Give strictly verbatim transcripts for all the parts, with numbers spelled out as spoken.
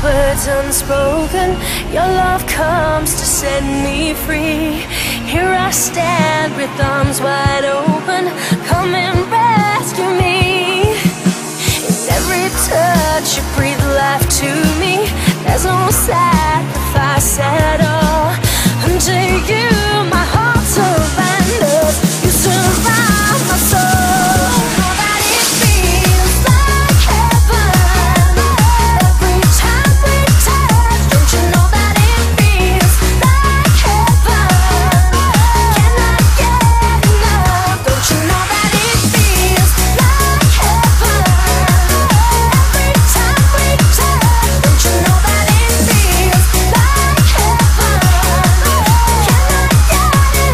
words unspoken, your love comes to set me free. Here I stand with arms wide open, come and rescue me. In every touch you breathe life to me, there's no sacrifice at all. Unto you my heart surrenders, you surround my soul. Know that it feels like heaven every time we touch. Don't you know that it feels like heaven? Cannot get enough. Don't you know that it feels like heaven every time we touch? Don't you know that it feels like heaven? Cannot get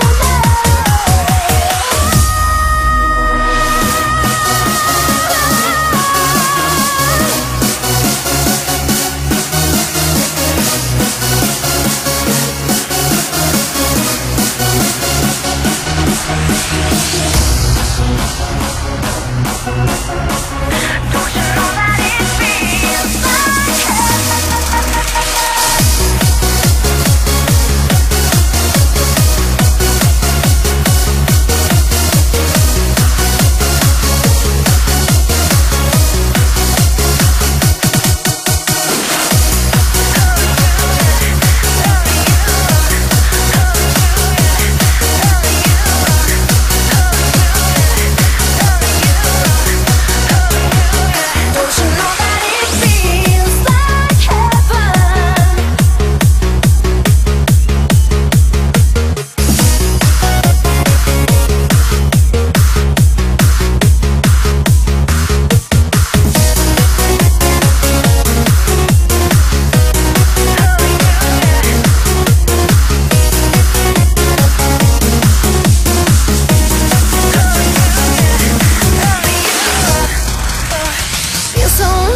Don't you know that it feels like Don't you know that it feels like heaven? Feels so